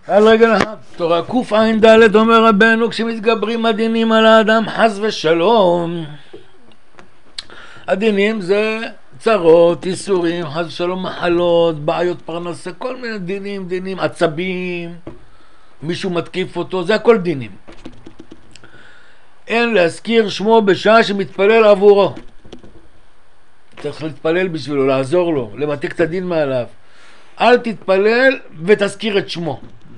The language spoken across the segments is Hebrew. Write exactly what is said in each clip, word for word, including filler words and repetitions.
על רגל אחד. תורה קע"ד אומר רבנו, כשמתגברים הדינים על האדם חס ושלום, הדינים זה צרות, איסורים, חס ושלום מחלות, בעיות פרנסה, כל מיני דינים, דינים, עצבים, מישהו מתקיף אותו, זה הכל דינים. אין להזכיר שמו בשעה שמתפלל עבורו. צריך להתפלל בשבילו, לעזור לו, למתק את הדין מעליו. אל תתפלל ותזכיר את שמו,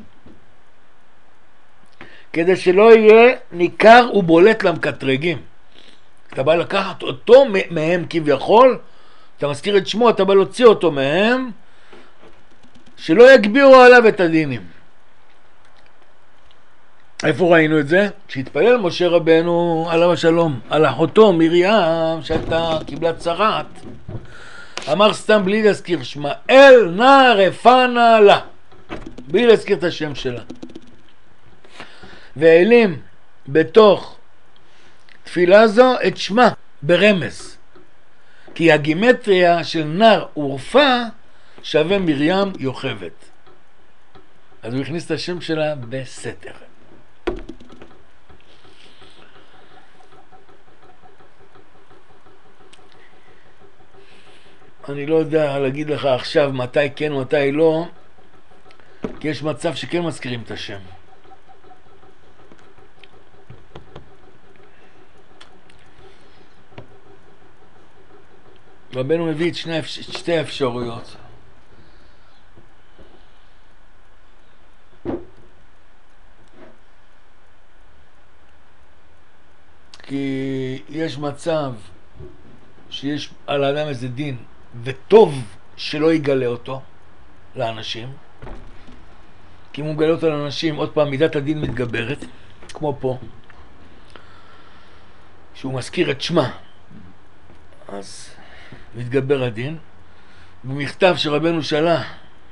כדי שלא יהיה ניכר ובולט למקטרגים. אתה בא לקחת אותו מהם כביכול, אתה מזכיר את שמו, אתה בא להוציא אותו מהם, שלא יגבירו עליו את הדינים. איפה ראינו את זה? כשהתפלל משה רבנו עליו השלום על אחותו מרים שהייתה קיבלה צרת, אמר סתם בלי להזכיר שמה, אל נא רפנה לה, בלי להזכיר את השם שלה, והעלים בתוך תפילה זו את שמה ברמז, כי הגימטריה של נר ורפה שווה מרים יוכבת. אז הוא הכניס את השם שלה בסתר. אני לא יודע להגיד לך עכשיו מתי כן מתי לא, כי יש מצב שכן מזכירים את השם. רבנו מביא את שני, שתי אפשרויות. כי יש מצב שיש על האדם איזה דין וטוב שלא יגלה אותו לאנשים, כי אם הוא מגלה אותו לאנשים, עוד פעם מידת הדין מתגברת, כמו פה שהוא מזכיר את שמה, אז מתגבר הדין. במכתב שרבנו שלח,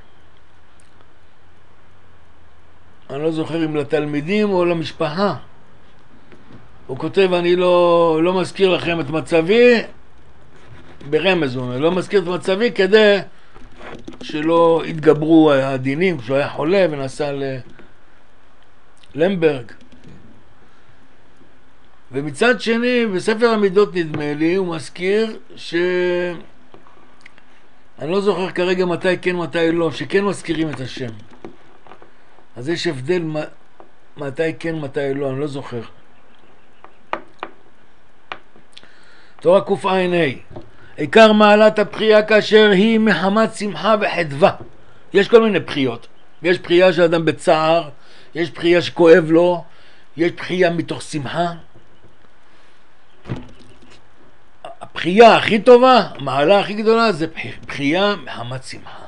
אני לא זוכר אם לתלמידים או למשפחה, הוא כותב, אני לא, לא מזכיר לכם את מצבי, ברמז הוא אומר, לא מזכיר את מצבי כדי שלא יתגברו הדינים, כשהוא היה חולה ונסע ללמברג. ומצד שני, בספר המידות נדמה לי, הוא מזכיר ש... אני לא זוכר כרגע מתי כן מתי לא, שכן מזכירים את השם. אז יש הבדל מתי כן מתי לא, אני לא זוכר. תורה קע"ה, עיקר מעלת הבחייה כאשר היא מחמת שמחה וחדווה. יש כל מיני בחיות. יש בחייה של אדם בצער, יש בחייה שכואב לו, יש בחייה מתוך שמחה. הבחייה הכי טובה, המעלה הכי גדולה, זה בחייה מחמת שמחה.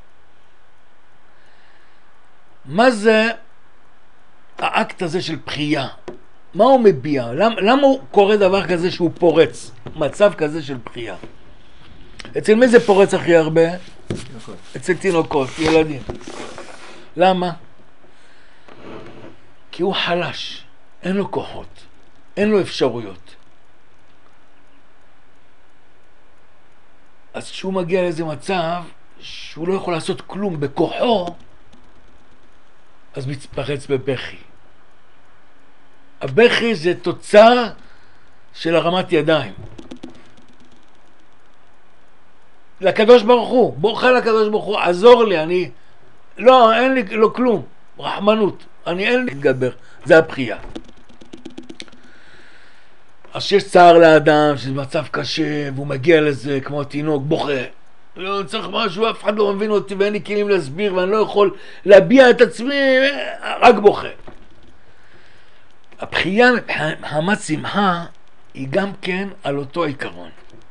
מה זה האקט הזה של בחייה? מה הוא מביע? למה, למה הוא קורא דבר כזה שהוא פורץ? מצב כזה של בחייה. אצל מי זה פורץ הכי הרבה? תינוקות. אצל תינוקות, ילדים. למה? כי הוא חלש, אין לו כוחות, אין לו אפשרויות. אז כשהוא מגיע לאיזה מצב שהוא לא יכול לעשות כלום בכוחו, אז מתפרץ בבכי. הבכי זה תוצר של הרמת ידיים. לקדוש ברוך הוא, בורחה לקדוש ברוך הוא, עזור לי, אני... לא, אין לי לא כלום, רחמנות, אני אין לי להתגבר, זה הבחייה. אז שיש צער לאדם, שזה מצב קשה, והוא מגיע לזה כמו תינוק, בוכה. לא צריך משהו, אף אחד לא מבין אותי, ואין לי כלים להסביר, ואני לא יכול להביע את עצמי, רק בוכה. הבחייה מחמת שמחה היא גם כן על אותו עיקרון.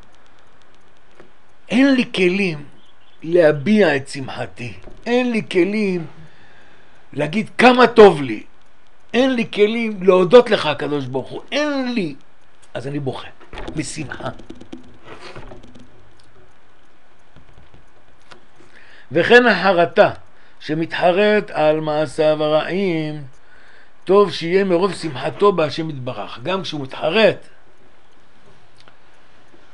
אין לי כלים להביע את שמחתי, אין לי כלים להגיד כמה טוב לי, אין לי כלים להודות לך הקדוש ברוך הוא, אין לי, אז אני בוכה משמחה. וכן החרטה שמתחרט על מעשיו הרעים, טוב שיהיה מרוב שמחתו בהשם יתברך. גם כשהוא מתחרט,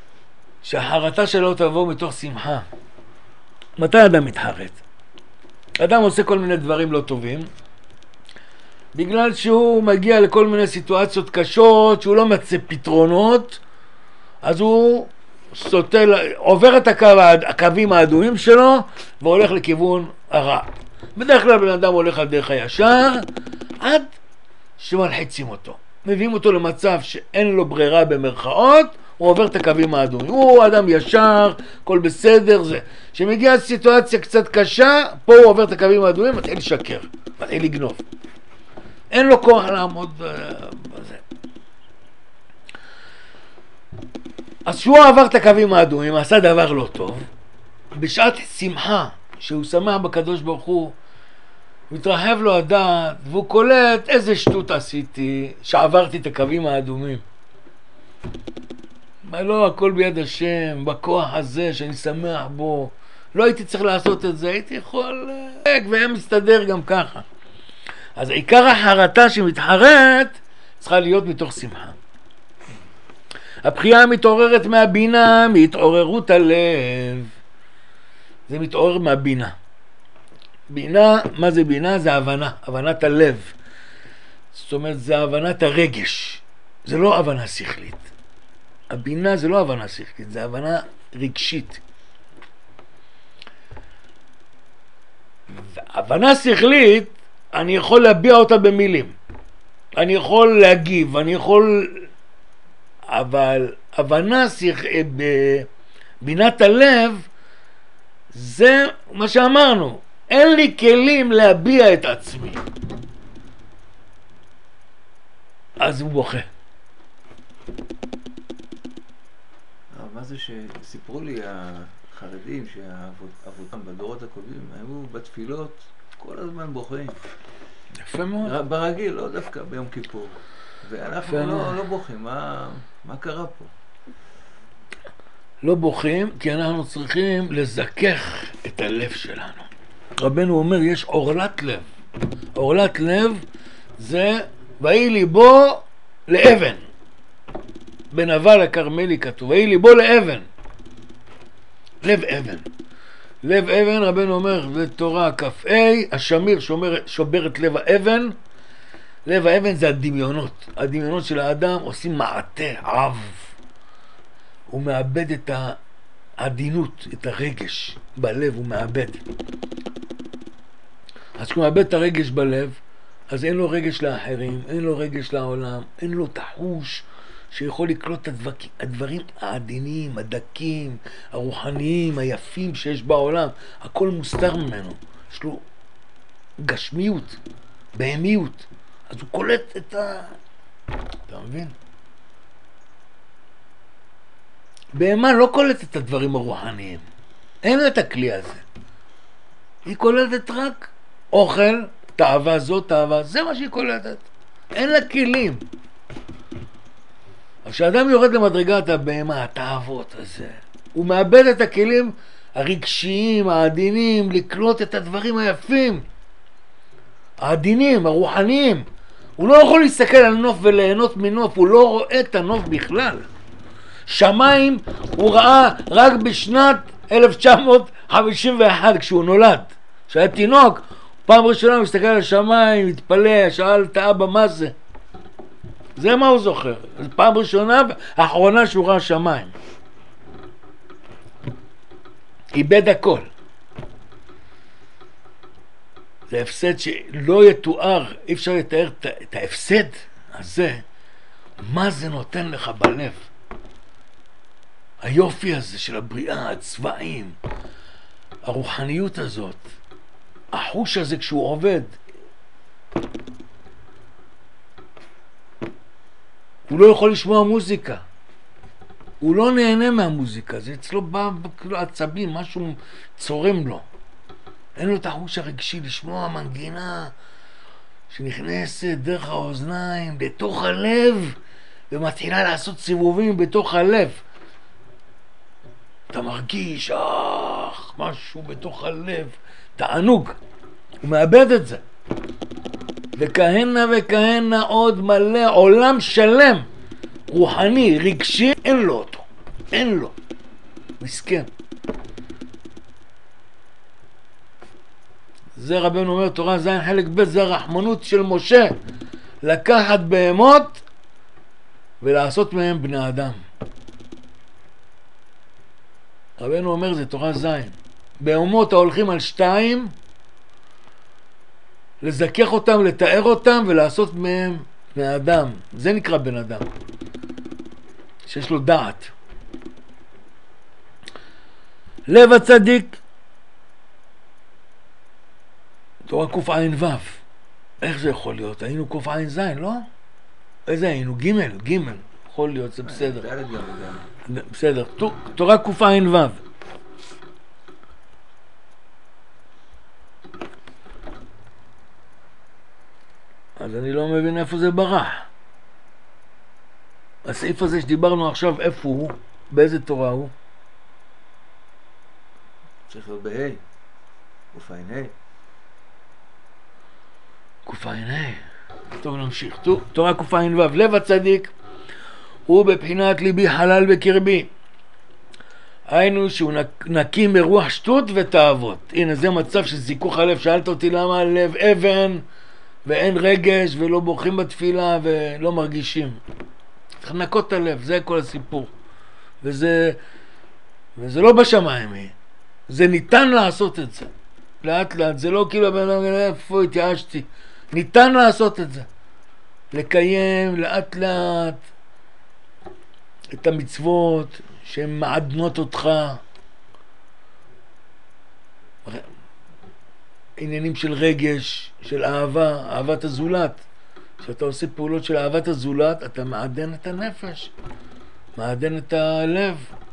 שהחרטה שלו תבוא מתוך שמחה. מתי אדם מתחרט? אדם עושה כל מיני דברים לא טובים, בגלל שהוא מגיע לכל מיני סיטואציות קשות, שהוא לא מצא פתרונות, אז הוא סוטל, עובר את הקו, הקווים האדומים שלו, והולך לכיוון הרע. בדרך כלל בן אדם הולך על דרך הישר, עד שמלחיצים אותו. מביאים אותו למצב שאין לו ברירה במרכאות, הוא עובר את הקווים האדומים. הוא אדם ישר, הכל בסדר, זה. כשמגיעה סיטואציה קצת קשה, פה הוא עובר את הקווים האדומים, מתחיל לשקר, מתחיל לגנוב. אין לו כוח לעמוד בזה. אז שהוא עבר את הקווים האדומים, עשה דבר לא טוב, בשעת שמחה, שהוא שמח בקדוש ברוך הוא, מתרחב לו הדעת, והוא קולט איזה שטות עשיתי, שעברתי את הקווים האדומים. מה לא, הכל ביד השם, בכוח הזה שאני שמח בו. לא הייתי צריך לעשות את זה, הייתי יכול, והיה מסתדר גם ככה. אז עיקר החרטה שמתחרט, צריכה להיות מתוך שמחה. הבחייה מתעוררת מהבינה, מהתעוררות הלב. זה מתעורר מהבינה. בינה, מה זה בינה? זה הבנה, הבנת הלב. זאת אומרת, זה הבנת הרגש. זה לא הבנה שכלית. הבינה זה לא הבנה שכלית, זה הבנה רגשית. הבנה שכלית, אני יכול להביע אותה במילים. אני יכול להגיב, אני יכול... אבל הבנה שכ... בבינת הלב, זה מה שאמרנו. אין לי כלים להביע את עצמי. אז הוא בוכה. מה זה שסיפרו לי החרדים שהעבודם בדורות הקודמים היו בתפילות כל הזמן בוכים. יפה מאוד. ברגיל, לא דווקא ביום כיפור. ואנחנו לא, לא בוכים. מה, מה קרה פה? לא בוכים כי אנחנו צריכים לזכך את הלב שלנו. רבנו אומר, יש עורלת לב. עורלת לב זה ויהי ליבו לאבן. בנבל הכרמלי כתוב, ויהי ליבו לאבן. לב אבן. לב אבן, רבנו אומר, בתורה כ"ה, השמיר שומר, שובר את לב האבן. לב האבן זה הדמיונות. הדמיונות של האדם עושים מעטה, עב. הוא מאבד את העדינות, את הרגש בלב, הוא מאבד. אז כשהוא מאבד את הרגש בלב, אז אין לו רגש לאחרים, אין לו רגש לעולם, אין לו תחוש שיכול לקלוט את הדבר, הדברים העדינים, הדקים, הרוחניים, היפים שיש בעולם. הכל מוסתר ממנו. יש לו גשמיות, בהמיות. אז הוא קולט את ה... אתה מבין? בהמה לא קולט את הדברים הרוחניים. אין את הכלי הזה. היא קולטת רק אוכל, תאווה זו, תאווה, זה מה שהיא קולטת. אין לה כלים. אז כשאדם יורד למדרגת הבהמה, התאוות הזה, הוא מאבד את הכלים הרגשיים, העדינים, לקלוט את הדברים היפים. העדינים, הרוחניים. הוא לא יכול להסתכל על נוף וליהנות מנוף, הוא לא רואה את הנוף בכלל. שמיים הוא ראה רק בשנת אלף תשע מאות חמישים ואחת כשהוא נולד. כשהיה תינוק, פעם ראשונה הוא הסתכל על השמיים, התפלא, שאל את האבא מה זה. זה מה הוא זוכר. פעם ראשונה האחרונה שהוא ראה שמיים. איבד הכל. זה הפסד שלא יתואר, אי אפשר לתאר את ההפסד הזה, מה זה נותן לך בלב. היופי הזה של הבריאה, הצבעים, הרוחניות הזאת, החוש הזה כשהוא עובד, הוא לא יכול לשמוע מוזיקה, הוא לא נהנה מהמוזיקה, זה אצלו בא עצבים, משהו צורם לו, אין לו את החוש הרגשי לשמוע מנגינה שנכנסת דרך האוזניים בתוך הלב ומתחילה לעשות סיבובים בתוך הלב. אתה מרגיש אך, משהו בתוך הלב, תענוג, הוא מאבד את זה. וכהנה וכהנה עוד מלא עולם שלם, רוחני, רגשי, אין לו אותו, אין לו, מסכן. זה רבנו אומר, תורה זין חלק ב', זה הרחמנות של משה, לקחת בהמות ולעשות מהם בני אדם. רבנו אומר, זה תורה זין. בהמות ההולכים על שתיים, לזכך אותם, לתאר אותם ולעשות מהם בני אדם. זה נקרא בן אדם, שיש לו דעת. לב הצדיק, תורה קוף עין וו. איך זה יכול להיות? היינו קוף עין זין, לא? איזה היינו? גימל, גימל. יכול להיות, זה בסדר. בסדר. תורה קוף עין וו. אז אני לא מבין איפה זה ברח. הסעיף הזה שדיברנו עכשיו, איפה הוא? באיזה תורה הוא? צריך להיות בהי. קוף עין ה'. קוף עין ה'. טוב, נמשיך. תורה קוף עין וו. לב הצדיק הוא בבחינת ליבי חלל בקרבי. היינו שהוא נקי מרוח שטות ותאוות. הנה, זה מצב של זיכוך הלב. שאלת אותי למה הלב אבן ואין רגש ולא בורחים בתפילה ולא מרגישים. צריך לנקות את הלב, זה כל הסיפור. וזה, וזה לא בשמיים, זה ניתן לעשות את זה. לאט לאט, זה לא כאילו הבן אדם, איפה התייאשתי. ניתן לעשות את זה. לקיים לאט לאט את המצוות שהן מעדנות אותך. עניינים של רגש, של אהבה, אהבת הזולת. כשאתה עושה פעולות של אהבת הזולת, אתה מעדן את הנפש, מעדן את הלב.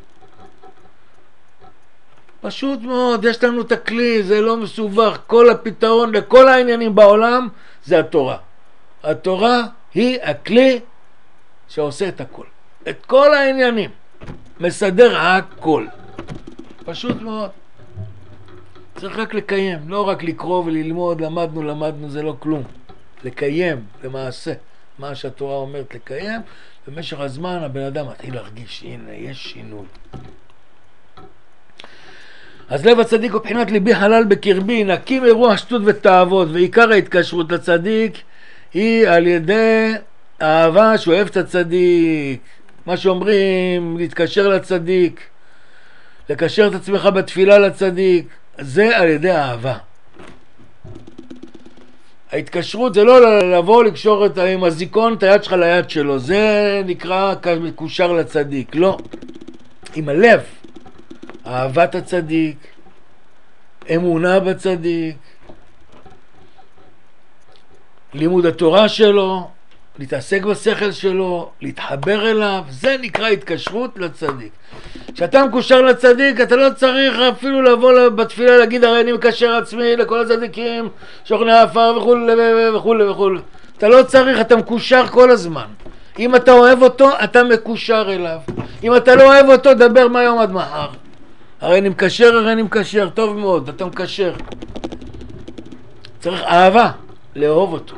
פשוט מאוד, יש לנו את הכלי, זה לא מסובך. כל הפתרון לכל העניינים בעולם זה התורה. התורה היא הכלי שעושה את הכל. את כל העניינים. מסדר הכל. פשוט מאוד. צריך רק לקיים, לא רק לקרוא וללמוד, למדנו, למדנו, זה לא כלום. לקיים, למעשה, מה שהתורה אומרת לקיים, במשך הזמן הבן אדם מתחיל להרגיש, הנה, יש שינוי. אז לב הצדיק הוא בחינת ליבי חלל בקרבי, נקי מרוח שטות ותאוות, ועיקר ההתקשרות לצדיק היא על ידי אהבה שאוהב את הצדיק. מה שאומרים, להתקשר לצדיק, לקשר את עצמך בתפילה לצדיק, זה על ידי אהבה. ההתקשרות זה לא לבוא לקשור את, עם הזיכון את היד שלך ליד שלו, זה נקרא מקושר לצדיק, לא. עם הלב, אהבת הצדיק, אמונה בצדיק, לימוד התורה שלו, להתעסק בשכל שלו, להתחבר אליו, זה נקרא התקשרות לצדיק. כשאתה מקושר לצדיק, אתה לא צריך אפילו לבוא בתפילה להגיד, הרי אני מקשר עצמי לכל הצדיקים, שוכני האפר וכו' וכו' וכו'. אתה לא צריך, אתה מקושר כל הזמן. אם אתה אוהב אותו, אתה מקושר אליו. אם אתה לא אוהב אותו, דבר מהיום עד מחר. הרי אני מקשר, הרי אני מקשר, טוב מאוד, אתה מקשר. צריך אהבה, לאהוב אותו.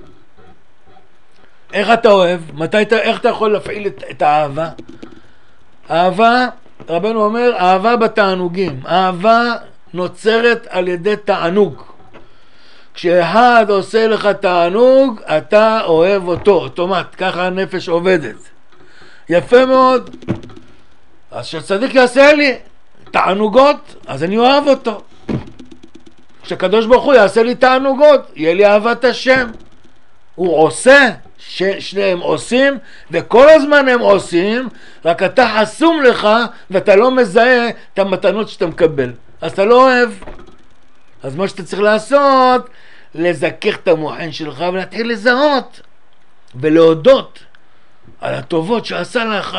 איך אתה אוהב? מתי, איך אתה יכול להפעיל את, את האהבה? אהבה, רבנו אומר, אהבה בתענוגים. אהבה נוצרת על ידי תענוג. כשאחד עושה לך תענוג, אתה אוהב אותו, אוטומט, ככה הנפש עובדת. יפה מאוד. אז כשצדיק יעשה לי תענוגות, אז אני אוהב אותו. כשקדוש ברוך הוא יעשה לי תענוגות, יהיה לי אהבת השם. הוא עושה, ששניהם עושים, וכל הזמן הם עושים, רק אתה חסום לך, ואתה לא מזהה את המתנות שאתה מקבל. אז אתה לא אוהב. אז מה שאתה צריך לעשות, לזכך את המוחן שלך, ולהתחיל לזהות, ולהודות על הטובות שעשה לך.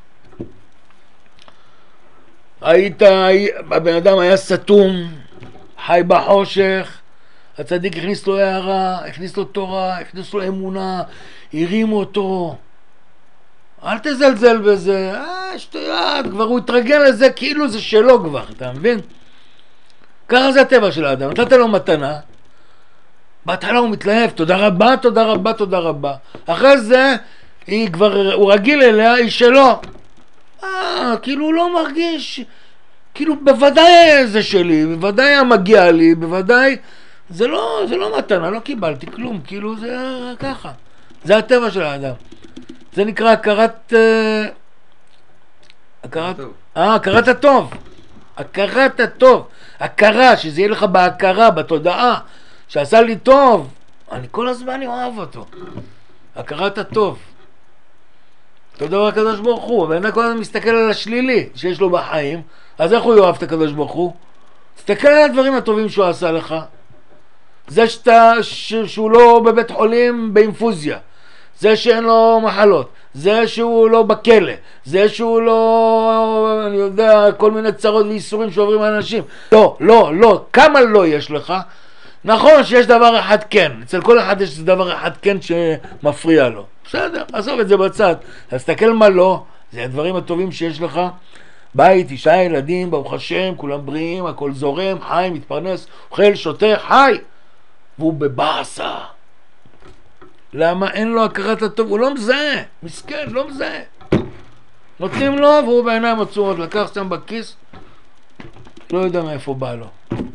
היית, הבן אדם היה סתום, חי בחושך, הצדיק הכניס לו הערה, הכניס לו תורה, הכניס לו אמונה, הרים אותו. אל תזלזל בזה, אה, שטויות, כבר הוא התרגל לזה כאילו זה שלו כבר, אתה מבין? ככה זה הטבע של האדם, נתת לו מתנה, בהתחלה הוא מתלהב, תודה רבה, תודה רבה, תודה רבה. אחרי זה, היא כבר, הוא רגיל אליה, היא שלו. אה, כאילו הוא לא מרגיש, כאילו בוודאי זה שלי, בוודאי המגיע לי, בוודאי, זה לא, זה לא מתנה, לא קיבלתי כלום, כאילו זה ככה. זה הטבע של האדם. זה נקרא הכרת... אה, הכרת... אה, הכרת הטוב. הכרת הטוב. הכרה, שזה יהיה לך בהכרה, בתודעה, שעשה לי טוב. אני כל הזמן אוהב אותו. הכרת הטוב. תודה רבה הקדוש ברוך הוא. ואני כל הזמן מסתכל על השלילי שיש לו בחיים, אז איך הוא יאהב את הקדוש ברוך הוא? תסתכל על הדברים הטובים שהוא עשה לך. זה שאתה, ש, שהוא לא בבית חולים באינפוזיה, זה שאין לו מחלות, זה שהוא לא בכלא, זה שהוא לא, אני יודע, כל מיני צרות ואיסורים שעוברים האנשים. לא, לא, לא, כמה לא יש לך? נכון שיש דבר אחד כן, אצל כל אחד יש דבר אחד כן שמפריע לו. בסדר, עזוב את זה בצד. אז תסתכל מה לא, זה הדברים הטובים שיש לך. בית, אישה, ילדים, ברוך השם, כולם בריאים, הכל זורם, חי, מתפרנס, אוכל, שותה, חי. והוא בבאסה. למה? אין לו הכרת הטוב, הוא לא מזהה, מסכן, לא מזהה. נותנים לו והוא בעיניים עצומות, לקח שם בכיס, לא יודע מאיפה בא לו.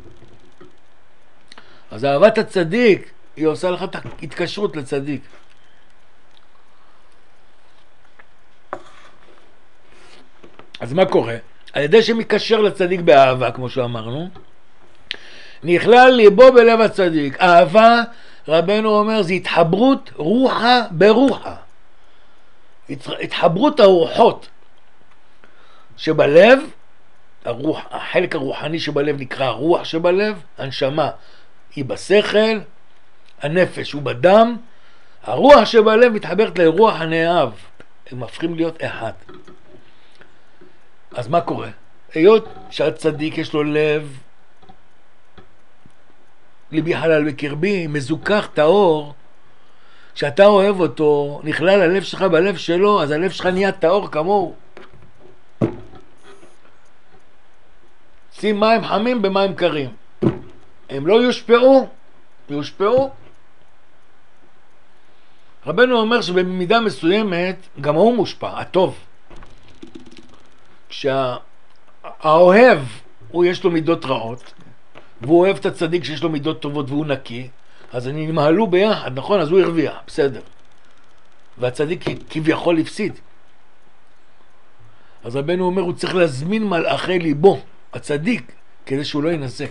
אז אהבת הצדיק, היא עושה לך את ההתקשרות לצדיק. אז מה קורה? על ידי שמקשר לצדיק באהבה, כמו שאמרנו, נכלל ליבו בלב הצדיק. אהבה, רבנו אומר, זה התחברות רוחה ברוחה. התחברות הרוחות שבלב, הרוח, החלק הרוחני שבלב נקרא הרוח שבלב, הנשמה היא בשכל, הנפש הוא בדם, הרוח שבלב מתחברת לרוח הנאהב, הם הופכים להיות אחד. אז מה קורה? היות שהצדיק יש לו לב, ליבי חלל בקרבי, מזוכח טהור, כשאתה אוהב אותו, נכלל הלב שלך בלב שלו, אז הלב שלך נהיה טהור כמוהו. שים מים חמים במים קרים, הם לא יושפעו, יושפעו. רבנו אומר שבמידה מסוימת גם הוא מושפע, הטוב. כשהאוהב הוא יש לו מידות רעות, והוא אוהב את הצדיק שיש לו מידות טובות והוא נקי, אז אני נמהלו ביחד, נכון? אז הוא הרוויח, בסדר. והצדיק כביכול הפסיד. אז רבנו אומר, הוא צריך להזמין מלאכי ליבו, הצדיק, כדי שהוא לא ינזק.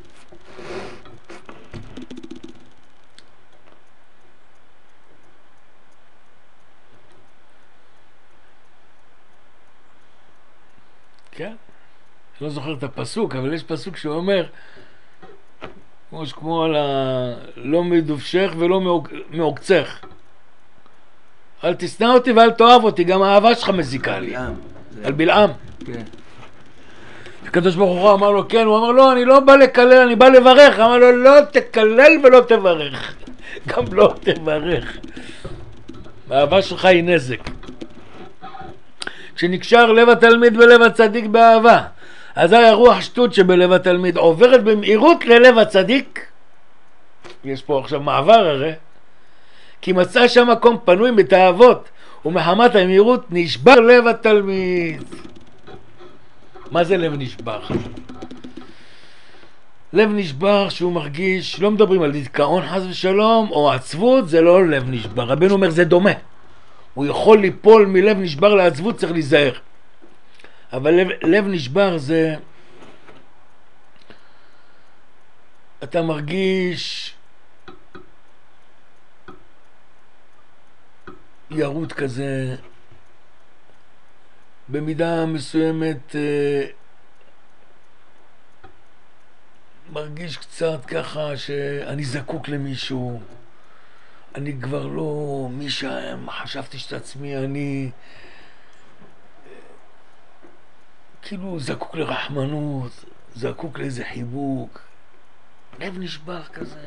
כן? אני לא זוכר את הפסוק, אבל יש פסוק שאומר, כמו, כמו על ה... לא מדובשך ולא מעוקצך. אל תשנא אותי ואל תאהב אותי, גם האהבה שלך מזיקה לי. על בלעם. כן. הקדוש ברוך הוא אמר לו, כן, הוא אמר לו, אני לא בא לקלל, אני בא לברך. אמר לו, לא תקלל ולא תברך. גם לא תברך. האהבה שלך היא נזק. כשנקשר לב התלמיד בלב הצדיק באהבה, אז הרוח שטות שבלב התלמיד עוברת במהירות ללב הצדיק. יש פה עכשיו מעבר הרי, כי מצא שם מקום פנוי בתאוות, ומחמת המהירות נשבר לב התלמיד. מה זה לב נשבר? לב נשבר שהוא מרגיש, לא מדברים על דיכאון חס ושלום או עצבות, זה לא לב נשבר. רבנו אומר זה דומה, הוא יכול ליפול מלב נשבר לעצבות, צריך להיזהר. אבל לב, לב נשבר זה, אתה מרגיש ירות כזה, במידה מסוימת אה, מרגיש קצת ככה שאני זקוק למישהו, אני כבר לא מי שחשבתי שאת עצמי, אני כאילו זקוק לרחמנות, זקוק לאיזה חיבוק, לב נשבר כזה.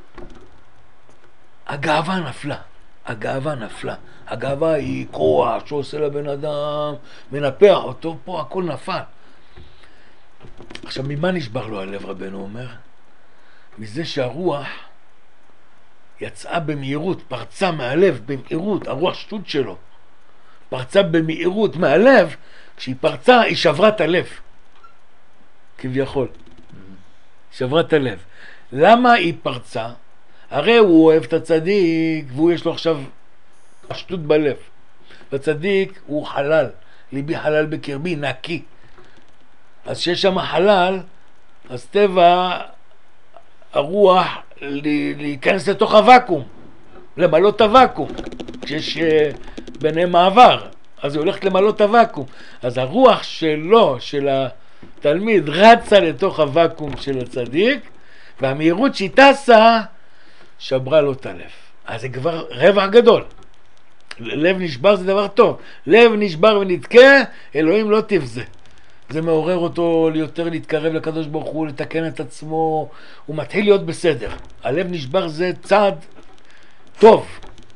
הגאווה נפלה, הגאווה נפלה. הגאווה היא כוח שעושה לבן אדם, מנפח אותו, פה הכל נפל. עכשיו, ממה נשבר לו הלב, רבנו אומר? מזה שהרוח יצאה במהירות, פרצה מהלב במהירות, הרוח שטות שלו פרצה במהירות מהלב, כשהיא פרצה היא שברה את הלב, כביכול שברה את הלב. למה היא פרצה? הרי הוא אוהב את הצדיק, והוא יש לו עכשיו פשטות בלב. הצדיק הוא חלל, ליבי חלל בקרבי, נקי. אז שיש שם חלל, אז טבע הרוח להיכנס לתוך הוואקום, למלא את הוואקום, כשיש ביניהם מעבר, אז היא הולכת למלא את הוואקום. אז הרוח שלו, של התלמיד, רצה לתוך הוואקום של הצדיק, והמהירות שהיא טסה, שברה לו את הלב. אז זה כבר רווח גדול. לב נשבר זה דבר טוב. לב נשבר ונתקה, אלוהים לא תבזה. זה מעורר אותו ליותר להתקרב לקדוש ברוך הוא, לתקן את עצמו, הוא מתחיל להיות בסדר. הלב נשבר זה צעד טוב.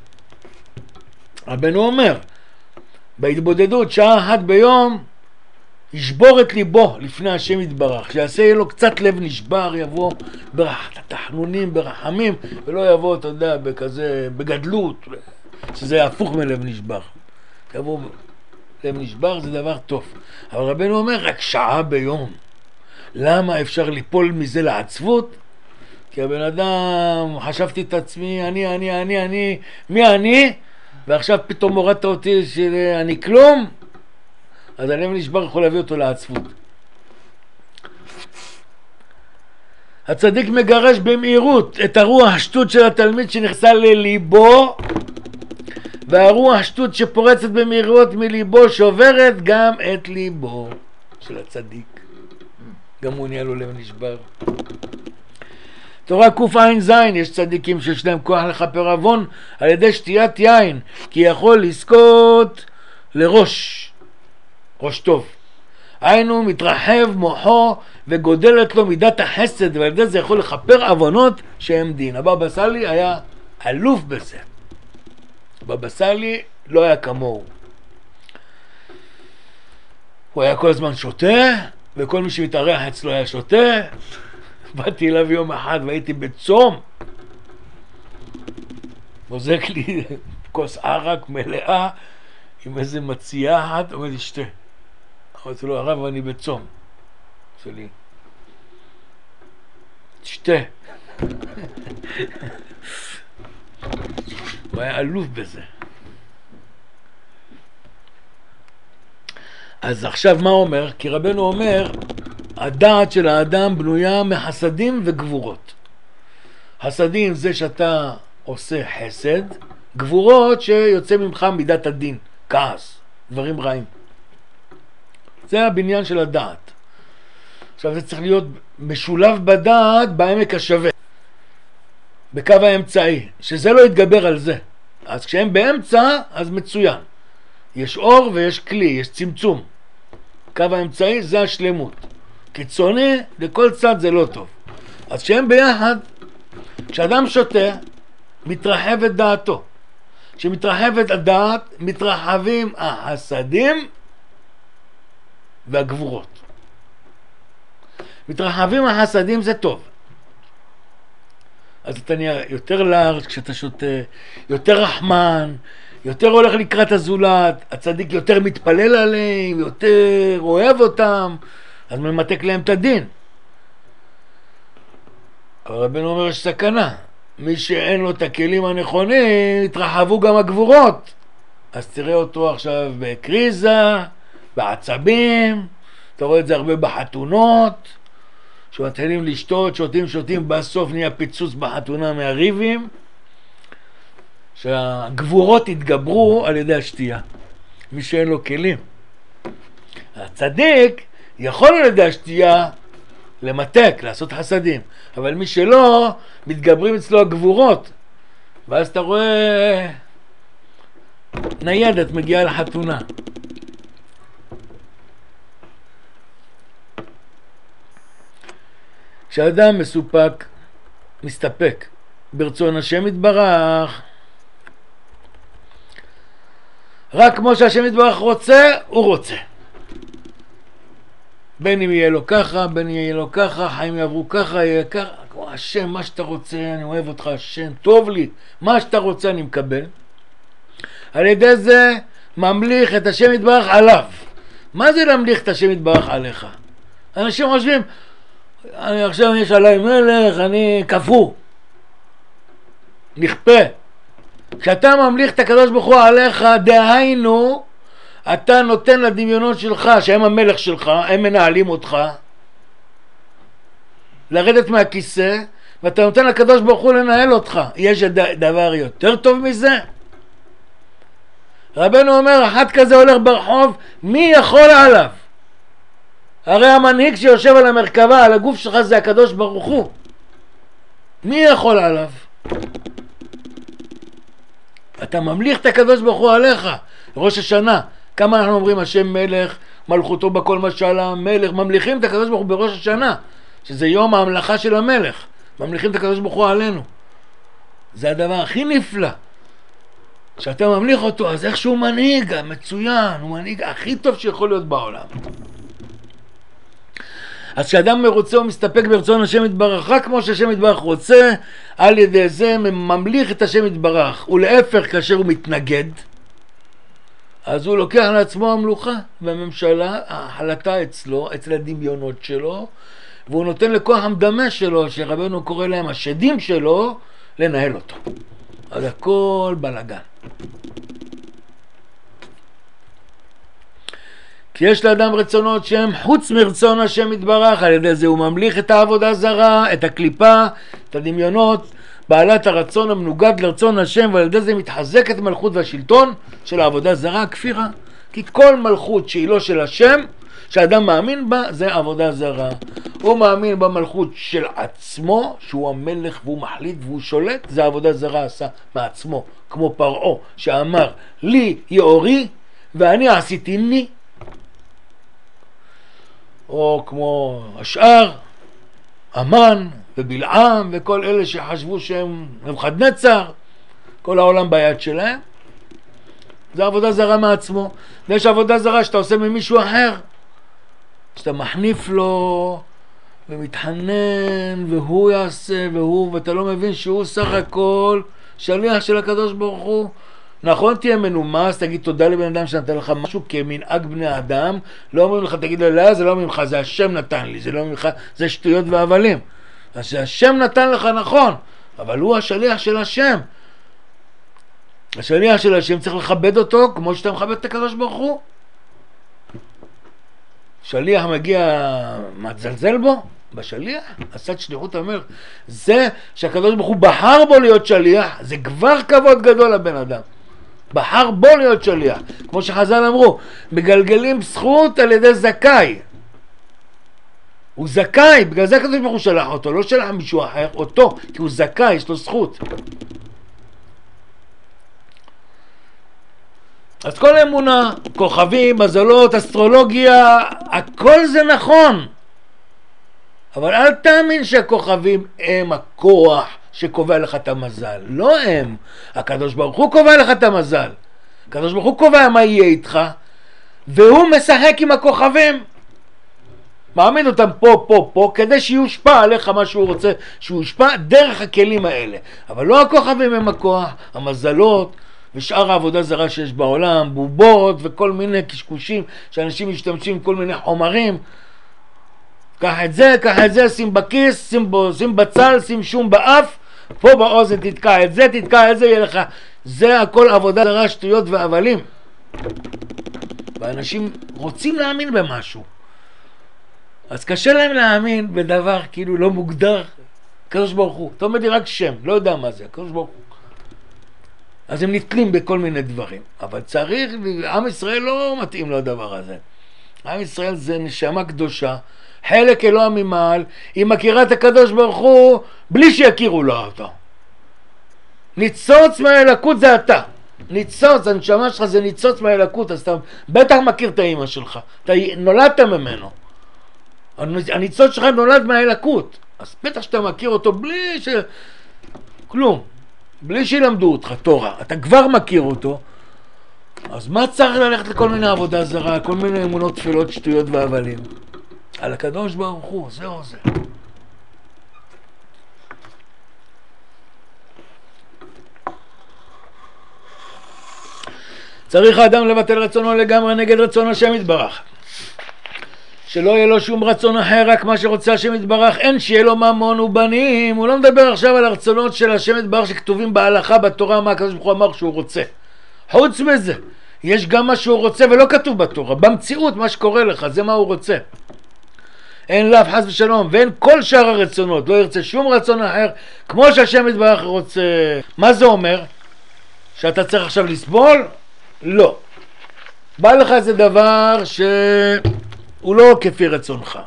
רבנו אומר, בהתבודדות שעה אחת ביום, ישבור את ליבו לפני השם יתברך, שיעשה יהיה לו קצת לב נשבר, יבוא בתחנונים, ברחמים, ולא יבוא, אתה יודע, בכזה, בגדלות, שזה הפוך מלב נשבר. יבוא, לב נשבר זה דבר טוב. אבל רבנו אומר, רק שעה ביום. למה אפשר ליפול מזה לעצבות? כי הבן אדם, חשבתי את עצמי, אני, אני, אני, אני, מי אני? ועכשיו פתאום הורדת אותי שאני כלום, אז הלב נשבר יכול להביא אותו לעצבות. הצדיק מגרש במהירות את הרוח השטות של התלמיד שנכנסה לליבו, והרוח השטות שפורצת במהירות מליבו שוברת גם את ליבו של הצדיק. גם הוא נהיה לו לב נשבר. תורה קע"ז, יש צדיקים שיש להם כוח לכפר עוון על ידי שתיית יין, כי יכול לזכות לראש, ראש טוב. היינו מתרחב מוחו וגודלת לו מידת החסד, ועל ידי זה יכול לכפר עוונות שהם דין. הבבא סאלי היה אלוף בזה. הבבא סאלי לא היה כמוהו. הוא היה כל הזמן שותה, וכל מי שמתארח אצלו היה שותה. באתי אליו יום אחד והייתי בצום, מוזק לי כוס ערק מלאה עם איזה מציאה אחת, אומר לי שתה. אמרתי לו, הרב, אני בצום. עושה לי, שתה. הוא היה אלוף בזה. אז עכשיו מה אומר? כי רבנו אומר, הדעת של האדם בנויה מחסדים וגבורות. חסדים זה שאתה עושה חסד, גבורות שיוצא ממך מידת הדין, כעס, דברים רעים. זה הבניין של הדעת. עכשיו זה צריך להיות משולב בדעת בעמק השווה, בקו האמצעי, שזה לא יתגבר על זה. אז כשהם באמצע, אז מצוין. יש אור ויש כלי, יש צמצום. קו האמצעי זה השלמות. קיצוני, לכל צד זה לא טוב. אז כשהם ביחד, כשאדם שותה, מתרחבת דעתו. כשמתרחבת הדעת, מתרחבים החסדים והגבורות. מתרחבים החסדים זה טוב. אז אתה נהיה יותר לארג' כשאתה שותה, יותר רחמן, יותר הולך לקראת הזולת, הצדיק יותר מתפלל עליהם, יותר אוהב אותם, אז ממתק להם את הדין. אבל רבנו אומר יש סכנה, מי שאין לו את הכלים הנכונים, התרחבו גם הגבורות. אז תראה אותו עכשיו בקריזה, בעצבים, אתה רואה את זה הרבה בחתונות, שמתחילים לשתות, שותים, שותים, בסוף נהיה פיצוץ בחתונה מהריבים, שהגבורות התגברו על ידי השתייה, מי שאין לו כלים. הצדיק יכול על ידי השתייה למתק, לעשות חסדים, אבל מי שלא, מתגברים אצלו הגבורות, ואז אתה רואה ניידת מגיעה לחתונה. כשאדם מסופק, מסתפק ברצון השם יתברך, רק כמו שהשם יתברך רוצה, הוא רוצה. בין אם יהיה לו ככה, בין אם יהיה לו ככה, חיים יעברו ככה, יהיה ככה, כמו השם, מה שאתה רוצה, אני אוהב אותך, השם, טוב לי, מה שאתה רוצה אני מקבל. על ידי זה ממליך את השם יתברך עליו. מה זה להמליך את השם יתברך עליך? אנשים חושבים, אני עכשיו יש עליי מלך, אני כפו, נכפה. כשאתה ממליך את הקדוש ברוך הוא עליך, דהיינו, אתה נותן לדמיונות שלך, שהם המלך שלך, הם מנהלים אותך, לרדת מהכיסא, ואתה נותן לקדוש ברוך הוא לנהל אותך. יש דבר יותר טוב מזה? רבנו אומר, אחד כזה הולך ברחוב, מי יכול עליו? הרי המנהיג שיושב על המרכבה, על הגוף שלך, זה הקדוש ברוך הוא. מי יכול עליו? אתה ממליך את הקדוש ברוך הוא עליך. ראש השנה, כמה אנחנו אומרים השם מלך, מלכותו בכל משלה, מלך, ממליכים את הקדוש ברוך הוא בראש השנה, שזה יום ההמלכה של המלך. ממליכים את הקדוש ברוך הוא עלינו. זה הדבר הכי נפלא. כשאתה ממליך אותו, אז איך שהוא מנהיג, מצוין, הוא מנהיג הכי טוב שיכול להיות בעולם. אז כשאדם מרוצה הוא מסתפק ברצון השם יתברך, רק כמו שהשם יתברך רוצה, על ידי זה ממליך את השם יתברך. ולהפך, כאשר הוא מתנגד, אז הוא לוקח לעצמו המלוכה, והממשלה, ההחלטה אצלו, אצל הדמיונות שלו, והוא נותן לכוח המדמה שלו, שרבנו קורא להם השדים שלו, לנהל אותו. אז הכל בלגן. כי יש לאדם רצונות שהם חוץ מרצון השם יתברך, על ידי זה הוא ממליך את העבודה זרה, את הקליפה, את הדמיונות, בעלת הרצון המנוגד לרצון השם, ועל ידי זה מתחזק את מלכות והשלטון של העבודה זרה, הכפירה. כי כל מלכות שהיא לא של השם, שהאדם מאמין בה, זה עבודה זרה. הוא מאמין במלכות של עצמו, שהוא המלך והוא מחליט והוא שולט, זה עבודה זרה עשה מעצמו, כמו פרעה שאמר לי יאורי ואני עשיתי ני, או כמו השאר, אמן ובלעם וכל אלה שחשבו שהם נבוכדנצר, כל העולם ביד שלהם. זה עבודה זרה מעצמו. ויש עבודה זרה שאתה עושה ממישהו אחר, שאתה מחניף לו ומתחנן והוא יעשה והוא, ואתה לא מבין שהוא סך הכל שליח של הקדוש ברוך הוא. נכון, תהיה מנומס, תגיד תודה לבן אדם שנתן לך משהו כמנהג בני אדם, לא אומרים לך תגיד לו לא, זה לא ממך, זה השם נתן לי, זה לא ממך, זה שטויות והבלים. אז השם נתן לך, נכון, אבל הוא השליח של השם. השליח של השם צריך לכבד אותו כמו שאתה מכבד את הקדוש ברוך הוא. שליח מגיע, מה תזלזל בו? בשליח? עשת שליחות המלך. זה שהקדוש ברוך הוא בחר בו להיות שליח, זה כבר כבוד גדול לבן אדם. בחר בו להיות שליח. כמו שחז"ל אמרו, מגלגלים זכות על ידי זכאי. הוא זכאי, בגלל זה הקדוש ברוך הוא שלח אותו, לא שלח מישהו אחר, אותו, כי הוא זכאי, יש לו זכות. אז כל אמונה, כוכבים, מזלות, אסטרולוגיה, הכל זה נכון. אבל אל תאמין שהכוכבים הם הכוח שקובע לך את המזל. לא הם. הקדוש ברוך הוא קובע לך את המזל. הקדוש ברוך הוא קובע מה יהיה איתך, והוא משחק עם הכוכבים. מעמיד אותם פה, פה, פה, כדי שיושפע עליך מה שהוא רוצה, שיושפע דרך הכלים האלה. אבל לא הכוכבים הם הכוח, המזלות, ושאר העבודה זרה שיש בעולם, בובות וכל מיני קשקושים שאנשים משתמשים עם כל מיני חומרים. קח את זה, קח את זה, שים בכיס, שים, בו, שים בצל, שים שום באף, פה באוזן תתקע את זה, תתקע את זה, יהיה לך. זה הכל עבודה זרה, שטויות והבלים. ואנשים רוצים להאמין במשהו. אז קשה להם להאמין בדבר כאילו לא מוגדר. הקדוש ברוך הוא, אתה אומר לי רק שם, לא יודע מה זה, הקדוש ברוך הוא. אז הם נתלים בכל מיני דברים. אבל צריך, עם ישראל לא מתאים לדבר הזה. עם ישראל זה נשמה קדושה, חלק אלוה ממעל, היא מכירה את הקדוש ברוך הוא בלי שיכירו לו אותו. ניצוץ מהאלוקות זה אתה. ניצוץ, הנשמה שלך זה ניצוץ מהאלוקות, אז אתה בטח מכיר את האמא שלך. אתה נולדת ממנו. הניצוץ שלך נולד מהאלוקות. אז בטח שאתה מכיר אותו בלי ש... כלום. בלי שילמדו אותך תורה, אתה כבר מכיר אותו. אז מה צריך ללכת לכל מיני עבודה זרה, כל מיני אמונות תפילות, שטויות והבלים? על הקדוש ברוך הוא, זהו זה. צריך האדם לבטל רצונו לגמרי נגד רצון השם יתברך. שלא יהיה לו שום רצון אחר, רק מה שרוצה השם יתברך, אין שיהיה לו ממון ובנים. הוא לא מדבר עכשיו על הרצונות של השם יתברך שכתובים בהלכה, בתורה, מה הקדוש ברוך הוא אמר שהוא רוצה. חוץ מזה, יש גם מה שהוא רוצה ולא כתוב בתורה, במציאות מה שקורה לך, זה מה הוא רוצה. אין לאו חס ושלום, ואין כל שאר הרצונות, לא ירצה שום רצון אחר, כמו שהשם יתברך רוצה. מה זה אומר? שאתה צריך עכשיו לסבול? לא. בא לך איזה דבר שהוא לא כפי רצונך.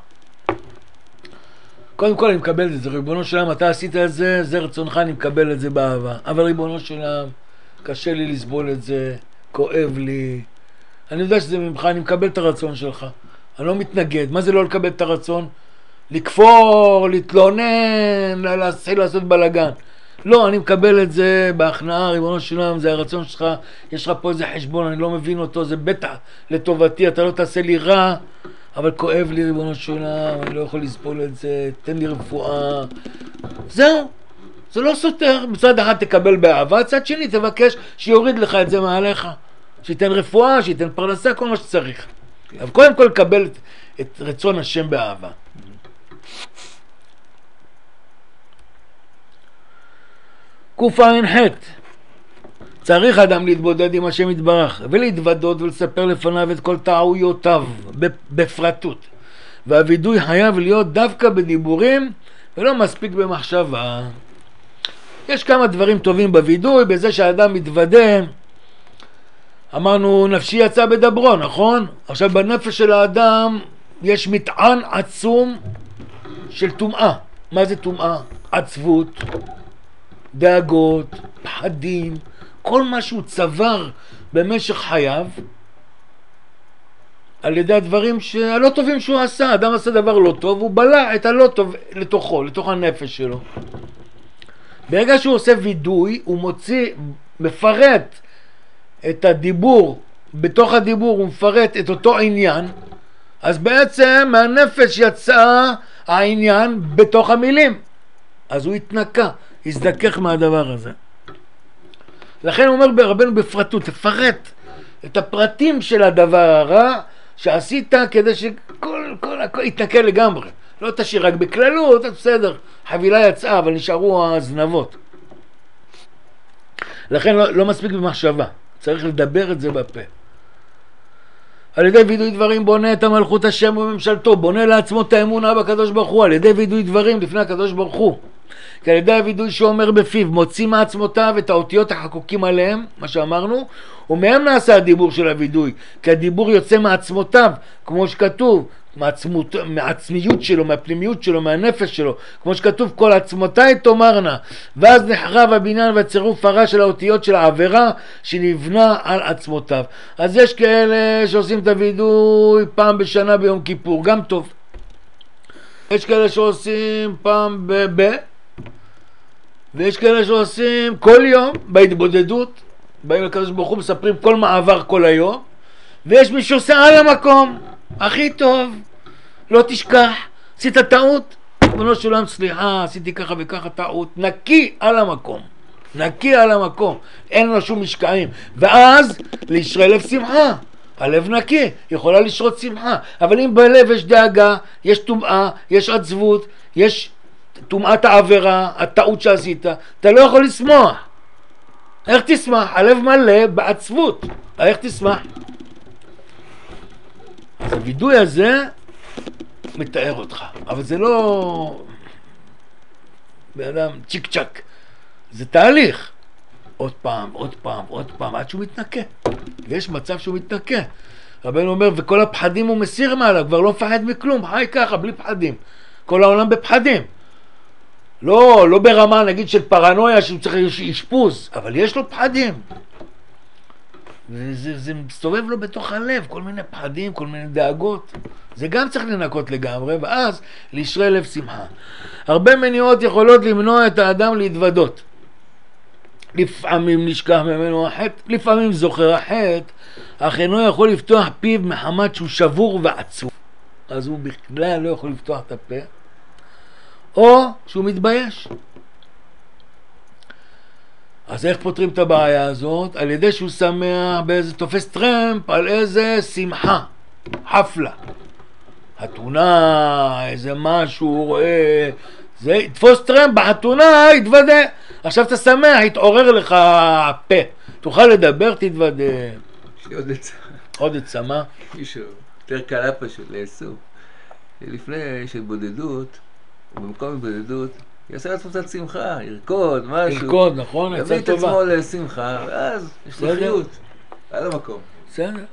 קודם כל אני מקבל את זה, ריבונו של עולם, אתה עשית את זה, זה רצונך, אני מקבל את זה באהבה. אבל ריבונו של עולם, קשה לי לסבול את זה, כואב לי. אני יודע שזה ממך, אני מקבל את הרצון שלך. אני לא מתנגד. מה זה לא לקבל את הרצון? לכפור, להתלונן, להתחיל לעשות בלגן. לא, אני מקבל את זה בהכנעה, ריבונו של עולם, זה הרצון שלך, יש לך פה איזה חשבון, אני לא מבין אותו, זה בטח לטובתי, אתה לא תעשה לי רע, אבל כואב לי ריבונו של עולם, אני לא יכול לסבול את זה, תן לי רפואה. זהו, זה לא סותר. מצד אחד תקבל באהבה, צד שני תבקש שיוריד לך את זה מעליך, שייתן רפואה, שייתן פרנסה, כל מה שצריך. אבל קודם כל לקבל את, את רצון השם באהבה. קע"ח, צריך אדם להתבודד עם השם יתברך ולהתוודות ולספר לפניו את כל טעויותיו בפרטות, והווידוי חייב להיות דווקא בדיבורים ולא מספיק במחשבה. יש כמה דברים טובים בווידוי, בזה שהאדם מתוודה. אמרנו נפשי יצא בדברו, נכון? עכשיו בנפש של האדם יש מטען עצום של טומאה. מה זה טומאה? עצבות, דאגות, פחדים, כל מה שהוא צבר במשך חייו על ידי הדברים הלא טובים שהוא עשה. אדם עשה דבר לא טוב, הוא בלע את הלא טוב לתוכו, לתוך הנפש שלו. ברגע שהוא עושה וידוי, הוא מוציא, מפרט את הדיבור, בתוך הדיבור הוא מפרט את אותו עניין, אז בעצם מהנפש יצא העניין בתוך המילים, אז הוא התנקה, הזדכך מהדבר הזה. לכן הוא אומר ברבנו בפרטות, תפרט את הפרטים של הדבר הרע שעשית כדי שכל כל, הכל יתנקה לגמרי. לא תשאיר רק בכללות, בסדר, חבילה יצאה, אבל נשארו הזנבות. לכן לא, לא מספיק במחשבה, צריך לדבר את זה בפה. על ידי וידוי דברים בונה את המלכות השם וממשלתו, בונה לעצמו את האמונה בקדוש ברוך הוא, על ידי וידוי דברים לפני הקדוש ברוך הוא. כי על ידי הוידוי שאומר בפיו, מוציא מעצמותיו את האותיות החקוקים עליהם, מה שאמרנו, ומהם נעשה הדיבור של הוידוי, כי הדיבור יוצא מעצמותיו, כמו שכתוב, מעצמות, מעצמיות שלו, מהפנימיות שלו, מהנפש שלו, כמו שכתוב, כל עצמותיי תאמרנה, ואז נחרב הבניין והצירוף הרע של האותיות של העבירה שנבנה על עצמותיו. אז יש כאלה שעושים את הוידוי פעם בשנה ביום כיפור, גם טוב. יש כאלה שעושים פעם ב... ויש כאלה שעושים כל יום בהתבודדות, באים לקדוש ברוך הוא, מספרים כל מעבר כל היום, ויש מי שעושה על המקום, הכי טוב, לא תשכח, עשית טעות, ריבונו של עולם סליחה, עשיתי ככה וככה טעות, נקי על המקום, נקי על המקום, אין לו שום משקעים, ואז לישרי לב שמחה, הלב נקי, יכולה לשרות שמחה, אבל אם בלב יש דאגה, יש טומאה, יש עצבות, יש טומאת העבירה, הטעות שעשית, אתה לא יכול לשמוח. איך תשמח? הלב מלא בעצבות, איך תשמח? אז הוידוי הזה מתאר אותך, אבל זה לא באדם צ'יק צ'ק, זה תהליך, עוד פעם, עוד פעם, עוד פעם, עד שהוא מתנקה. ויש מצב שהוא מתנקה. רבנו אומר, וכל הפחדים הוא מסיר מעלה, כבר לא מפחד מכלום, חי ככה, בלי פחדים. כל העולם בפחדים. לא, לא ברמה נגיד של פרנויה שהוא צריך אשפוז, אבל יש לו פחדים. וזה, זה מסתובב לו בתוך הלב, כל מיני פחדים, כל מיני דאגות. זה גם צריך לנקות לגמרי, ואז לישרי לב שמחה. הרבה מניעות יכולות למנוע את האדם להתוודות. לפעמים נשכח ממנו החטא, לפעמים זוכר החטא, אך אינו יכול לפתוח פיו מחמת שהוא שבור ועצוב. אז הוא בכלל לא יכול לפתוח את הפה, או שהוא מתבייש. אז איך פותרים את הבעיה הזאת? על ידי שהוא שמח באיזה תופס טרמפ, על איזה שמחה, חפלה. חתונה, איזה משהו, הוא רואה, זה יתפוס טרמפ בחתונה, יתוודה. עכשיו אתה שמח, יתעורר לך הפה. תוכל לדבר, תתוודה. יש לי עוד עצה. עוד עצה, מה? מישהו, יותר קלה פשוט לאסור. לפני של בודדות, ובמקום בודדות, יעשה לעצמו קצת שמחה, ירקוד, משהו. ירקוד, נכון, עצה טובה. יביא את עצמו לשמחה, ואז יש לו חיות. על המקום. בסדר.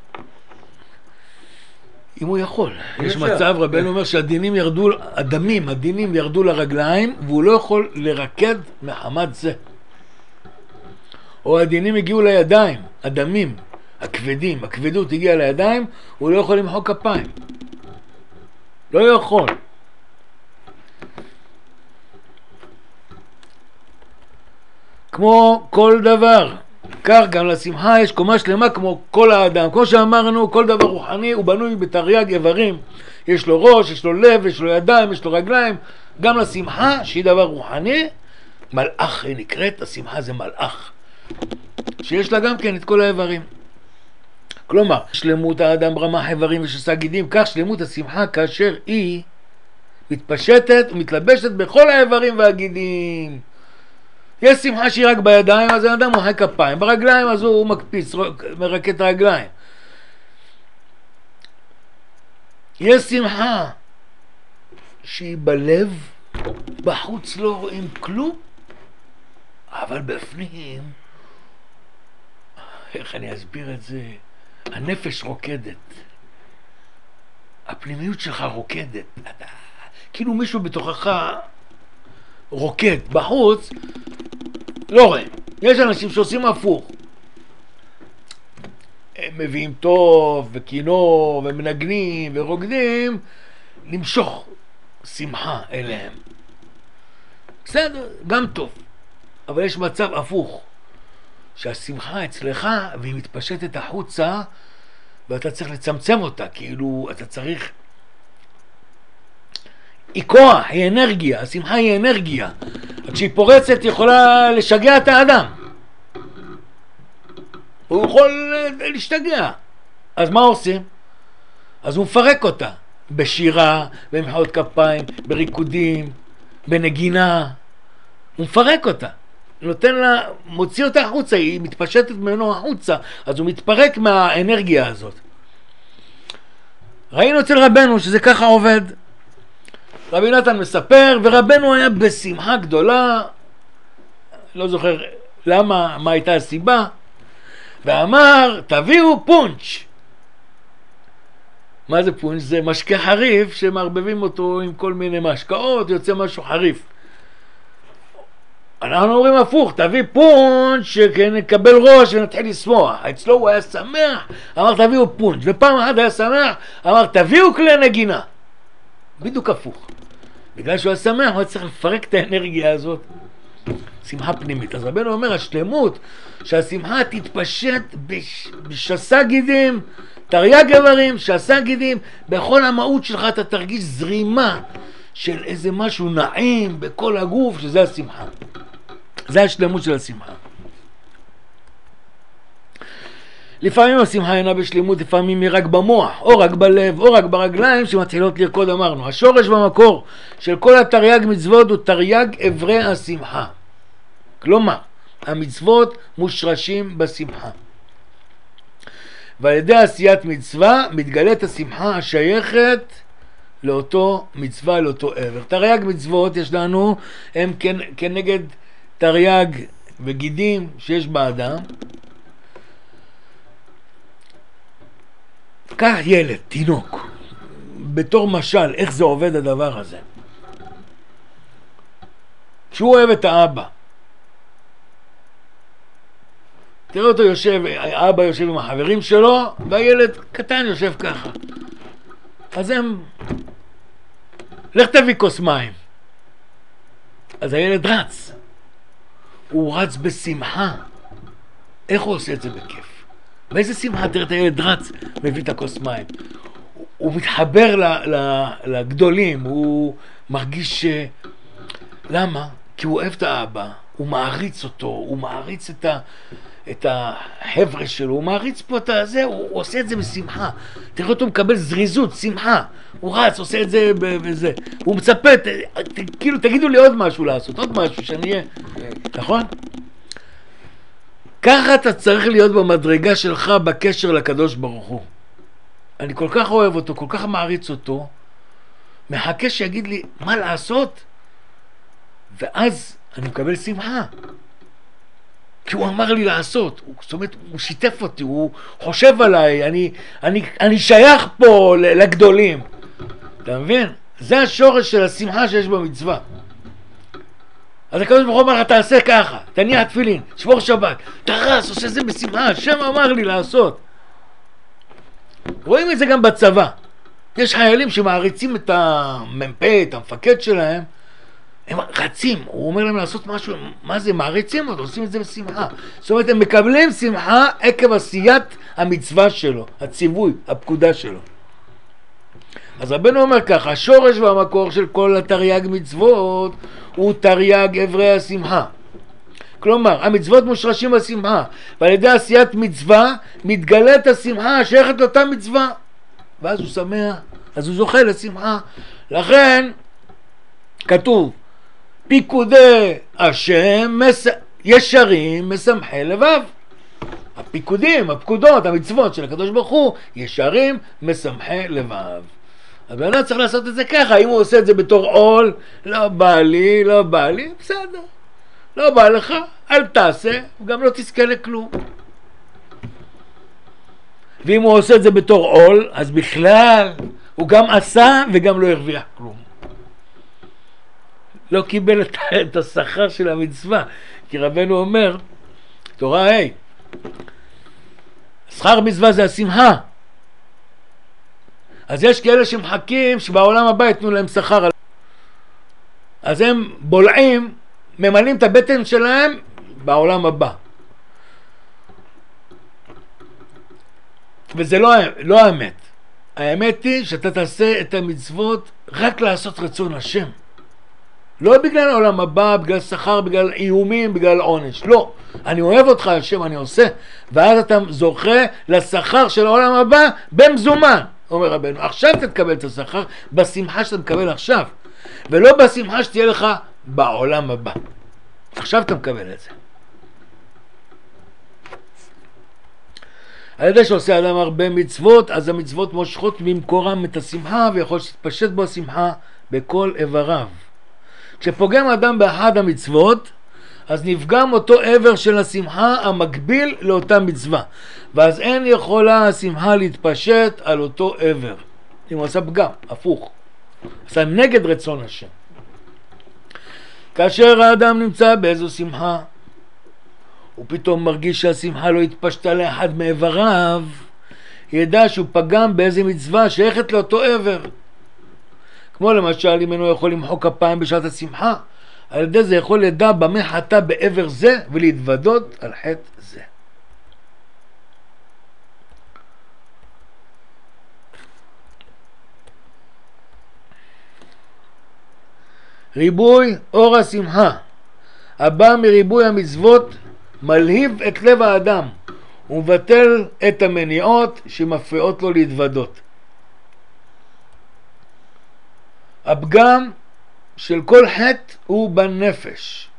אם הוא יכול. יש מצב, רבנו אומר שהדינים ירדו, הדמים, הדינים ירדו לרגליים, והוא לא יכול לרקד מחמת זה. או הדינים הגיעו לידיים, הדמים, הכבדים, הכבדות הגיעה לידיים, הוא לא יכול למחוא כפיים. לא יכול. כמו כל דבר, כך גם לשמחה יש קומה שלמה כמו כל האדם. כמו שאמרנו, כל דבר רוחני הוא בנוי בתרי"ג איברים. יש לו ראש, יש לו לב, יש לו ידיים, יש לו רגליים. גם לשמחה, שהיא דבר רוחני, מלאך היא נקראת, השמחה זה מלאך. שיש לה גם כן את כל האיברים. כלומר, שלמות האדם ברמה איברים ושסה גידים, כך שלמות השמחה כאשר היא מתפשטת ומתלבשת בכל האיברים והגידים. יש שמחה שהיא רק בידיים, אז האדם מוחא כפיים, ברגליים אז הוא מקפיץ, מרקד את הרגליים. יש שמחה שהיא בלב, בחוץ לא רואים כלום, אבל בפנים, איך אני אסביר את זה? הנפש רוקדת, הפנימיות שלך רוקדת, אתה, כאילו מישהו בתוכך רוקד, בחוץ לא רואה. יש אנשים שעושים הפוך, הם מביאים טוב וכינור ומנגנים ורוקדים למשוך שמחה אליהם. בסדר, גם טוב, אבל יש מצב הפוך, שהשמחה אצלך והיא מתפשטת החוצה ואתה צריך לצמצם אותה, כאילו אתה צריך, היא כוח, היא אנרגיה, השמחה היא אנרגיה, כשהיא פורצת היא יכולה לשגע את האדם, הוא יכול להשתגע. אז מה עושים? אז הוא מפרק אותה בשירה, במחיאות כפיים, בריקודים, בנגינה, הוא מפרק אותה, נותן לה, מוציא אותה החוצה, היא מתפשטת ממנו החוצה, אז הוא מתפרק מהאנרגיה הזאת. ראינו אצל רבנו שזה ככה עובד. רבי נתן מספר, ורבנו היה בשמחה גדולה, לא זוכר למה, מה הייתה הסיבה, ואמר, תביאו פונץ'. מה זה פונץ'? זה משקה חריף שמערבבים אותו עם כל מיני משקאות, יוצא משהו חריף. אנחנו אומרים הפוך, תביא פונץ' שנקבל ראש ונתחיל לשמוח. אצלו הוא היה שמח, אמר תביאו פונץ', ופעם אחת היה שמח, אמר תביאו כלי נגינה. בדיוק הפוך. בגלל שהוא היה שמח, הוא צריך לפרק את האנרגיה הזאת. שמחה פנימית. אז רבנו אומר, השלמות, שהשמחה תתפשט בש... בשסה גידים, תרי"ג איברים, שסה גידים, בכל המהות שלך אתה תרגיש זרימה של איזה משהו נעים בכל הגוף, שזה השמחה. זה השלמות של השמחה. לפעמים השמחה אינה בשלמות, לפעמים היא רק במוח, או רק בלב, או רק ברגליים שמתחילות לרקוד, אמרנו. השורש במקור של כל התרי"ג מצוות הוא תרי"ג איברי השמחה. כלומר, המצוות מושרשים בשמחה. ועל ידי עשיית מצווה מתגלית השמחה השייכת לאותו מצווה, לאותו עבר. תרי"ג מצוות יש לנו, הם כנגד תרי"ג וגידים שיש באדם. כך ילד, תינוק, בתור משל, איך זה עובד הדבר הזה. כשהוא אוהב את האבא, תראה אותו יושב, האבא יושב עם החברים שלו, והילד קטן יושב ככה. אז הם, לך תביא כוס מים. אז הילד רץ. הוא רץ בשמחה. איך הוא עושה את זה בכיף? באיזה שמחה? תראה את הילד רץ, מביא את הכוס מים. הוא, הוא מתחבר ל, ל, לגדולים, הוא מרגיש ש... למה? כי הוא אוהב את האבא, הוא מעריץ אותו, הוא מעריץ את, ה, את החבר'ה שלו, הוא מעריץ פה את הזה, הוא, הוא עושה את זה בשמחה. תראה אותו מקבל זריזות, שמחה. הוא רץ, עושה את זה וזה. הוא מצפה, ת, ת, כאילו תגידו לי עוד משהו לעשות, עוד משהו שאני אהיה, נכון? ככה אתה צריך להיות במדרגה שלך בקשר לקדוש ברוך הוא. אני כל כך אוהב אותו, כל כך מעריץ אותו, מחכה שיגיד לי מה לעשות, ואז אני מקבל שמחה. כי הוא אמר לי לעשות, הוא, זאת אומרת, הוא שיתף אותי, הוא חושב עליי, אני, אני, אני שייך פה לגדולים. אתה מבין? זה השורש של השמחה שיש במצווה. אז הקדוש ברוך הוא אומר לך, תעשה ככה, תניח תפילין, שבור שבת, תרס, עושה זה בשמחה, השם אמר לי לעשות. רואים את זה גם בצבא. יש חיילים שמעריצים את המ"פ, את המפקד שלהם, הם רצים, הוא אומר להם לעשות משהו, מה זה, מעריצים אותו, עושים את זה בשמחה. זאת אומרת, הם מקבלים שמחה עקב עשיית המצווה שלו, הציווי, הפקודה שלו. אז רבנו אומר ככה, השורש והמקור של כל התרי"ג מצוות הוא תרי"ג אברי השמחה. כלומר, המצוות מושרשים בשמחה, ועל ידי עשיית מצווה מתגלית השמחה השייכת לאותה מצווה. ואז הוא שמח, אז הוא זוכה לשמחה. לכן כתוב, פיקודי השם מס... ישרים משמחי לבב. הפיקודים, הפקודות, המצוות של הקדוש ברוך הוא ישרים משמחי לבב. הבן אדם צריך לעשות את זה ככה. אם הוא עושה את זה בתור עול, לא בא לי, לא בא לי, בסדר, לא בא לך, אל תעשה, גם לא תזכה לכלום. ואם הוא עושה את זה בתור עול, אז בכלל הוא גם עשה וגם לא הרוויח כלום, לא קיבל את, את השכר של המצווה. כי רבנו אומר, תורה ה' hey, שכר מצווה זה השמחה. אז יש כאלה שמחכים שבעולם הבא יתנו להם שכר, אז הם בולעים, ממלאים את הבטן שלהם בעולם הבא. וזה לא, לא האמת. האמת היא שאתה תעשה את המצוות רק לעשות רצון השם. לא בגלל העולם הבא, בגלל שכר, בגלל איומים, בגלל עונש. לא. אני אוהב אותך השם, אני עושה. ואז אתה זוכה לשכר של העולם הבא במזומן. אומר רבנו, עכשיו תתקבל את השכר בשמחה שאתה מקבל עכשיו. ולא בשמחה שתהיה לך בעולם הבא. עכשיו אתה מקבל את זה. על ידי שעושה אדם הרבה מצוות, אז המצוות מושכות ממקורם את השמחה, ויכול שתתפשט בו השמחה בכל איבריו. כשפוגם אדם באחד המצוות, אז נפגם אותו עבר של השמחה המקביל לאותה מצווה, ואז אין יכולה השמחה להתפשט על אותו עבר. אם הוא עשה פגם, הפוך, עשה נגד רצון השם. כאשר האדם נמצא באיזו שמחה, הוא פתאום מרגיש שהשמחה לא התפשטה לאחד מעבריו, ידע שהוא פגם באיזה מצווה שייכת לאותו עבר. כמו למשל, אם אינו יכול למחוא כפיים בשעת השמחה, על ידי זה יכול לדע במה חטא בעבר זה ולהתוודות על חטא זה. ריבוי אור השמחה הבא מריבוי המצוות מלהיב את לב האדם ומבטל את המניעות שמפריעות לו להתוודות. הפגם של כל חטא הוא בנפש.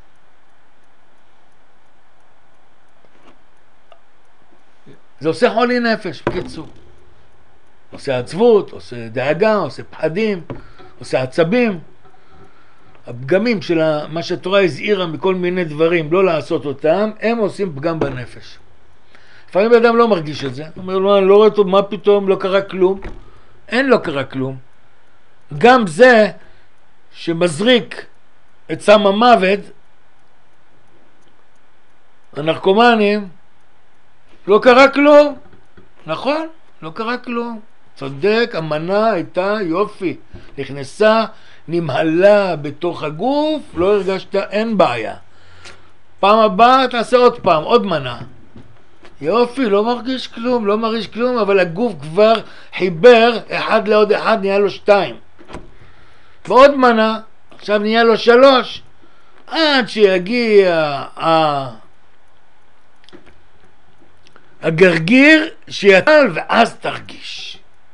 זה עושה חולי נפש, בקיצור. עושה עצבות, עושה דאגה, עושה פחדים, עושה עצבים. הפגמים של מה שהתורה הזהירה מכל מיני דברים לא לעשות אותם, הם עושים פגם בנפש. לפעמים האדם לא מרגיש את זה, הוא אומר לו, אני לא רואה אותו, מה פתאום, לא קרה כלום. אין לא קרה כלום. גם זה שמזריק את סם המוות, הנרקומנים, לא קרה כלום. נכון? לא קרה כלום. צודק, המנה הייתה יופי. נכנסה, נמהלה בתוך הגוף, לא הרגשת, אין בעיה. פעם הבאה תעשה עוד פעם, עוד מנה. יופי, לא מרגיש כלום, לא מרגיש כלום, אבל הגוף כבר חיבר אחד לעוד אחד, נהיה לו שתיים. ועוד מנה, עכשיו נהיה לו שלוש. עד שיגיע הגרגיר שיטל ואז תרגיש.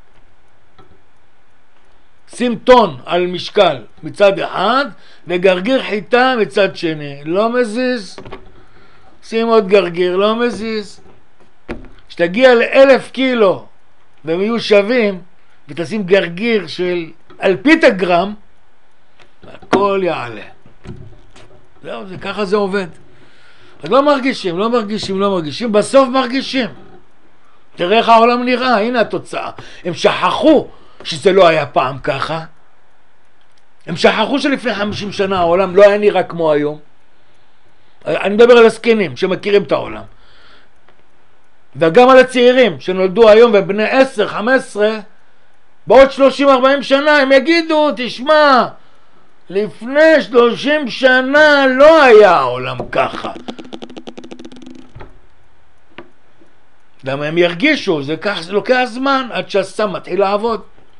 שים טון על משקל מצד אחד וגרגיר חיטה מצד שני, לא מזיז. שים עוד גרגיר, לא מזיז. שתגיע לאלף קילו והם יהיו שווים ותשים גרגיר של אלפית הגרם, הכל יעלה. זהו, זה, ככה זה עובד. אז לא מרגישים, לא מרגישים, לא מרגישים, בסוף מרגישים. תראה איך העולם נראה, הנה התוצאה. הם שכחו שזה לא היה פעם ככה. הם שכחו שלפני חמישים שנה העולם לא היה נראה כמו היום. אני מדבר על הזקנים שמכירים את העולם. וגם על הצעירים שנולדו היום ובני עשר, חמש עשרה, בעוד שלושים ארבעים שנה הם יגידו, תשמע, לפני שלושים שנה לא היה העולם ככה. למה הם ירגישו, זה כך, זה לוקח זמן עד שהסם מתחיל לעבוד.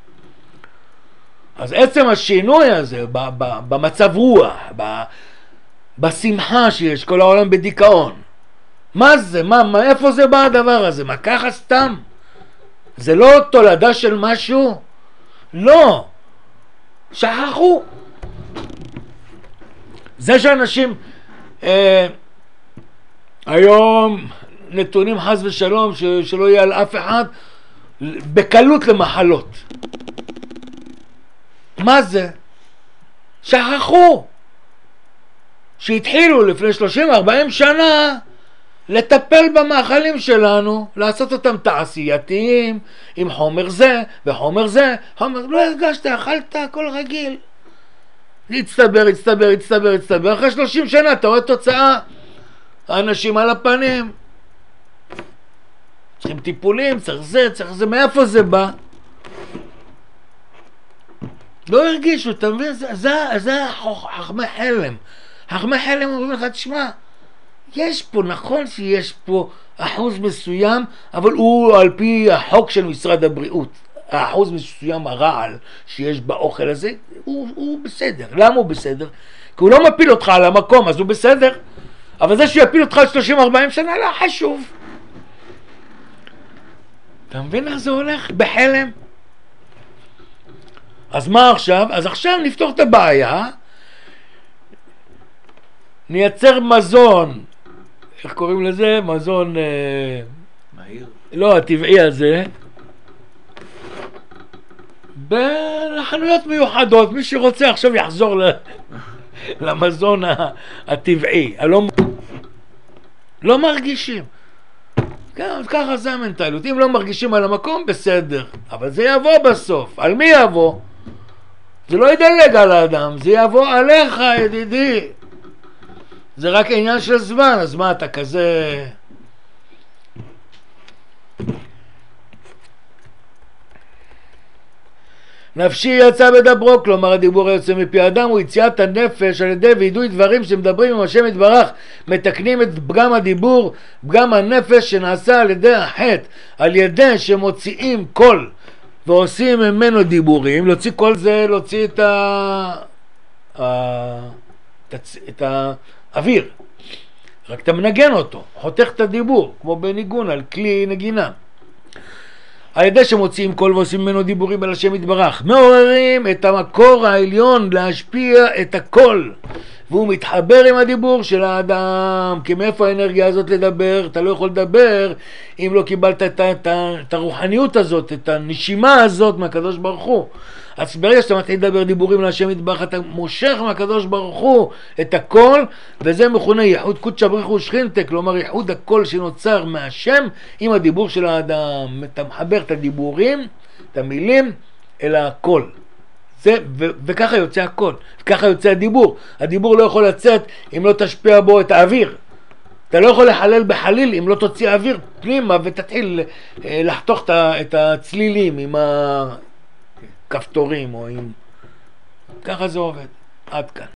אז עצם השינוי הזה ב, ב, במצב רוח, ב, בשמחה שיש, כל העולם בדיכאון. מה זה? מה, מה, איפה זה בא הדבר הזה? מה ככה סתם? זה לא תולדה של משהו? לא. שכחו. זה שאנשים אה, היום נתונים חס ושלום ש, שלא יהיה על אף אחד בקלות למחלות. מה זה? שכחו שהתחילו לפני שלושים ארבעים שנה לטפל במאכלים שלנו, לעשות אותם תעשייתיים עם חומר זה וחומר זה. חומר, לא הרגשת, אכלת הכל רגיל, הצטבר, הצטבר, הצטבר, הצטבר. אחרי שלושים שנה אתה רואה תוצאה, האנשים על הפנים, צריכים טיפולים, צריך זה, צריך זה. מאיפה זה בא? לא הרגישו, אתה מבין? זה, זה, זה חכמי חלם. חכמי חלם אומרים לך, תשמע, יש פה, נכון שיש פה אחוז מסוים, אבל הוא על פי החוק של משרד הבריאות, האחוז מסוים הרעל שיש באוכל הזה, הוא, הוא בסדר. למה הוא בסדר? כי הוא לא מפיל אותך על המקום, אז הוא בסדר. אבל זה שיפיל אותך על שלושים ארבעים שנה, לא חשוב. אתה מבין איך זה הולך? בחלם. אז מה עכשיו? אז עכשיו נפתור את הבעיה, נייצר מזון, איך קוראים לזה? מזון... אה... מהיר? לא, הטבעי הזה. בחנויות מיוחדות, מי שרוצה עכשיו יחזור ל... למזון הטבעי. הלא... לא מרגישים. כן, ככה זה המנטליות. אם לא מרגישים על המקום, בסדר. אבל זה יבוא בסוף. על מי יבוא? זה לא ידלג על האדם, זה יבוא עליך, ידידי. זה רק עניין של זמן, אז מה אתה כזה... נפשי יצא בדברו, כלומר הדיבור היוצא מפי אדם הוא יציאת הנפש על ידי וידוי דברים שמדברים עם השם יתברך, מתקנים את פגם הדיבור, פגם הנפש שנעשה על ידי החטא, על ידי שמוציאים קול ועושים ממנו דיבורים. להוציא קול זה להוציא את ה... את האוויר, רק אתה מנגן אותו, חותך את הדיבור כמו בניגון על כלי נגינה. על ידי שמוציאים קול ועושים ממנו דיבורים על השם יתברך, מעוררים את המקור העליון להשפיע את הקול, והוא מתחבר עם הדיבור של האדם. כי מאיפה האנרגיה הזאת לדבר? אתה לא יכול לדבר אם לא קיבלת את, את, את הרוחניות הזאת, את הנשימה הזאת מהקדוש ברוך הוא. אז ברגע שאתה מתחיל לדבר דיבורים להשם יתברך, אתה מושך מהקדוש ברוך הוא את הקול, וזה מכונה ייחוד קודשא בריך הוא שכינתא, כלומר ייחוד הקול שנוצר מהשם עם הדיבור של האדם. אתה מחבר את הדיבורים, את המילים, אל הקול. זה, ו- וככה יוצא הקול, ככה יוצא הדיבור. הדיבור לא יכול לצאת אם לא תשפיע בו את האוויר. אתה לא יכול לחלל בחליל אם לא תוציא אוויר פנימה ותתחיל לחתוך את הצלילים עם הכפתורים או עם... ככה זה עובד. עד כאן.